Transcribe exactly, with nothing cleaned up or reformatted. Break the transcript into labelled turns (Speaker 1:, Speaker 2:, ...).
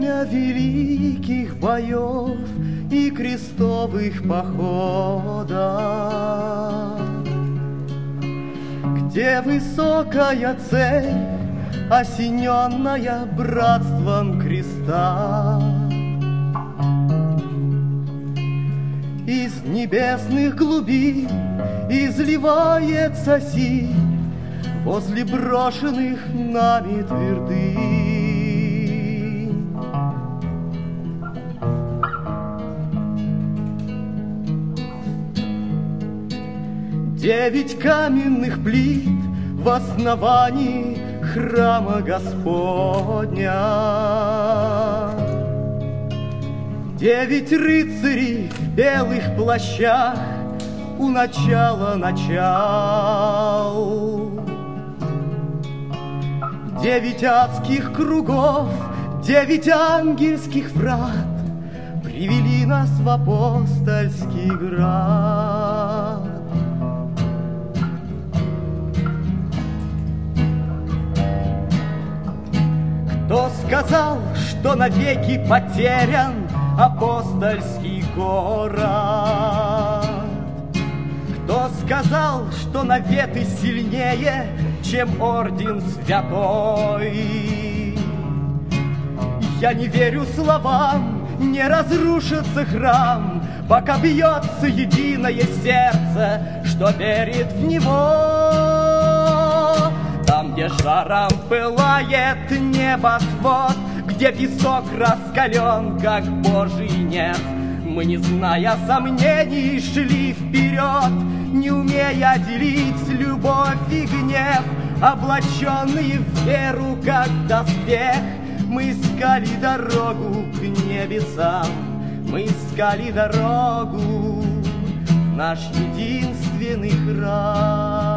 Speaker 1: время великих боев и крестовых походов, где высокая цель, осененная братством креста, из небесных глубин изливается силь возле брошенных нами твердынь. Девять каменных плит в основании храма Господня, девять рыцарей в белых плащах у начала начал, девять адских кругов, девять ангельских врат привели нас в апостольский град. Кто сказал, что навеки потерян апостольский город? Кто сказал, что наветы сильнее, чем орден святой? Я не верю словам, не разрушится храм, пока бьется единое сердце, что верит в него. Там, где жаром пылает небосвод, где песок раскален, как Божий неф, мы, не зная сомнений, шли вперед, не умея делить любовь и гнев, облаченные в веру, как в доспех. Мы искали дорогу к небесам, мы искали дорогу в наш единственный храм.